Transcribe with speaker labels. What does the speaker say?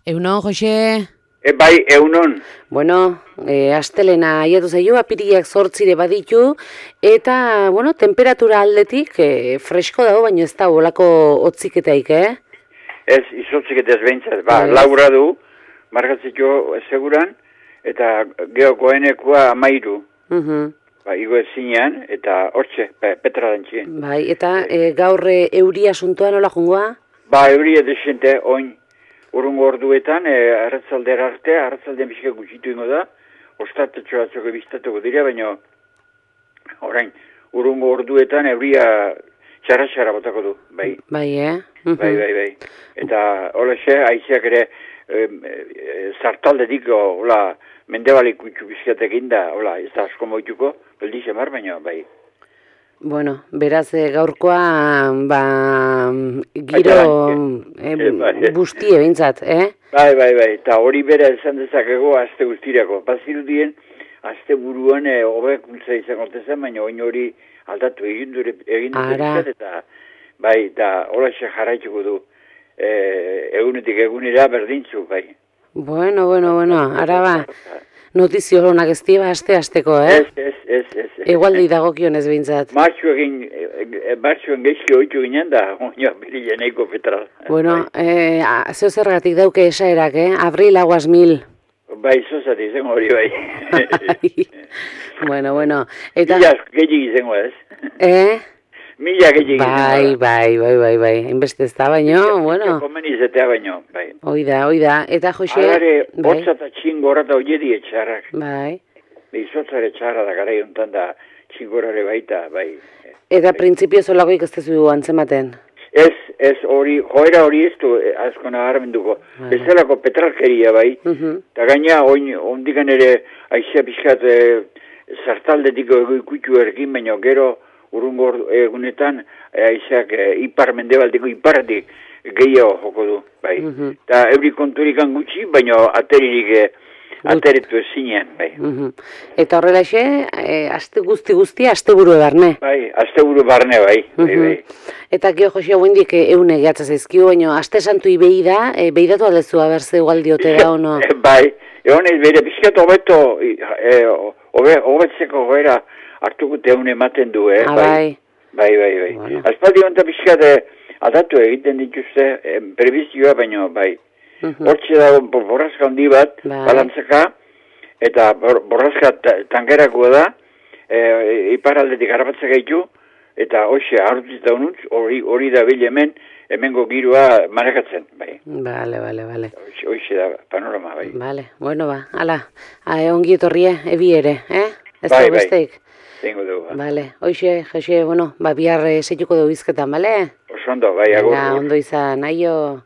Speaker 1: Eunon, Jose?
Speaker 2: Bai, eunon.
Speaker 1: Bueno, astelena aiatu zaio, apiriak 8 baditu, eta, bueno, temperatura aldetik fresko dago, baina ez da olako hotziketaik,
Speaker 2: Ez, izotziketaz behintzat. Laura du, margatzeko seguran, eta geokoenekoa 13. Igo ezinean, eta hortxe, petra dantzien.
Speaker 1: Bai, eta gaur euria asuntoa nola jungoa?
Speaker 2: Euria desente, oin. Urrungo orduetan, arratzaldera arte, arratzaldean bizka gutxitu ingo da, ostatetxo batzoko biztatuko dira, baina orain, urrungo orduetan euria txarra botako du, bai.
Speaker 1: Bai,
Speaker 2: Bai. Eta holaxe, haizeak ere zartaldetik, hola, mendebalik gutxu bizkatekin da, hola, ez da asko moituko, beldize mar, baina, bai.
Speaker 1: Bueno, beraz gaurkoa, giro bustie behintzat,
Speaker 2: Bai, eta hori bera esan dezakego aste guztirako. Bazirudien, aste buruan hobekuntza izango zen, baina oin hori aldatu egin dure eta bai, eta holaxe jarraituko du egunetik egunera berdintzu, bai.
Speaker 1: Bueno, araba. Notizio honak ez diba aste-asteko,
Speaker 2: Ez.
Speaker 1: Igualdi dagokionez behintzat.
Speaker 2: Martxuen geizki oitu ginen da, oina birile nahiko petra.
Speaker 1: Bueno, zeo zergatik dauke esaerak, Abril aguas 1000.
Speaker 2: Bai, zozati izango hori bai.
Speaker 1: Bueno, eta...
Speaker 2: Mila gehiagik izango ez? Mila gehiagik izango
Speaker 1: da. Bai, inbeste ez da baino, bueno.
Speaker 2: Komeni izatea baino, bai.
Speaker 1: Oida, eta Jose...
Speaker 2: Alare, hotza eta txingorata oiedi etxarrak.
Speaker 1: Bai.
Speaker 2: Izotzare txarra da gara jontan da txingorare baita, bai.
Speaker 1: Eta printzipio zolagoik ez tezu antzematen?
Speaker 2: Ez hori, joera hori ez du asko nagarmenduko. Bezalako petralkeria, bai. Eta gaina, ondikan ere aizea pixkat zartaldetik ikutu erkin, baina gero urrungo egunetan aizeak ipar mendebaldeko iparratik gehiago joko du, bai. Eta euri konturikan gutxi, baina ateririk ateretu ezinean, bai.
Speaker 1: Eta horrelaxe, aste guztia, aste buru barne.
Speaker 2: Bai, aste buru barne, bai.
Speaker 1: Eta gio, Jose, guendik eune gehatza zaizkio, baina aste santu ibei da, beidatu aldezu aberze igualdiote da, ono?
Speaker 2: Bai, egonez, bere pizkat hobeto, hobetzeko goera hartuko teun ematen du,
Speaker 1: bai.
Speaker 2: Bai. Azpaldi honta pizkat adatu egiten dituzte, prebizioa, baina, bai. Hortxe dago borrazka handi bat, balantzaka, eta borrazka tangerako da, iparaldetik harrapatzak gaitu, eta hoxe, hartutzita honutz, hori da bil hemengo giroa marakatzen, bai.
Speaker 1: Bale.
Speaker 2: Hoxe da panorama, bai.
Speaker 1: Bale, bueno ala, ongi etorrie, ebi ere, Ez da besteik?
Speaker 2: Zengo dugu.
Speaker 1: Bale, hoxe, Jose, bihar zeituko dugu izketan, bale?
Speaker 2: Osondo, bai, agur.
Speaker 1: Ondo izan, aio.